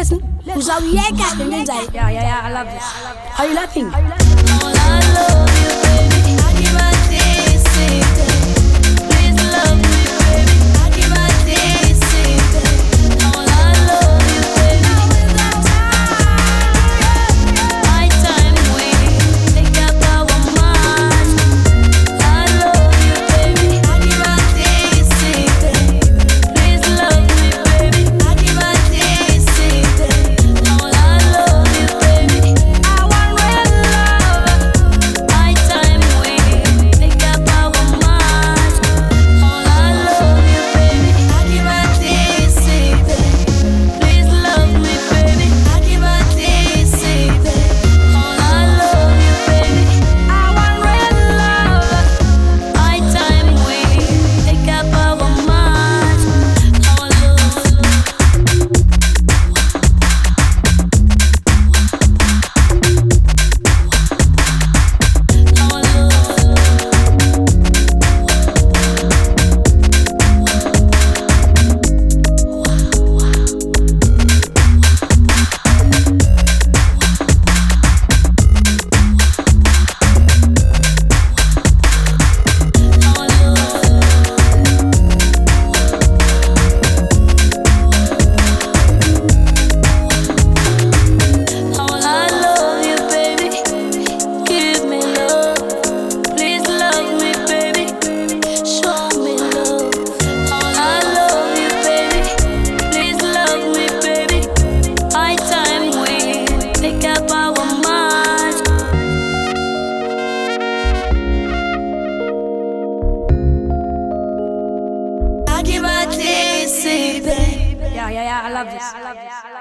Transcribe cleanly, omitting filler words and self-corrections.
Listen, who's our yeah, cat, yeah, I love this. Are you laughing? I love you, baby. I give a this, please love me, baby. I give a this, I love you, baby. My time we take up our mind. I love you, baby. I give a this, please love me, baby. I give a this, I love you, baby. I want real love. My time we take up our mind. I love you, baby. I give a this, please love me, baby. I give a this, I love you, baby. I want real love. My time we take up our mind. I love you, baby. Give me love. Please love me, baby. Show me love. I love you, baby. Please love me, baby. My time we take up our mind. I give a this, baby. Yeah, I love this.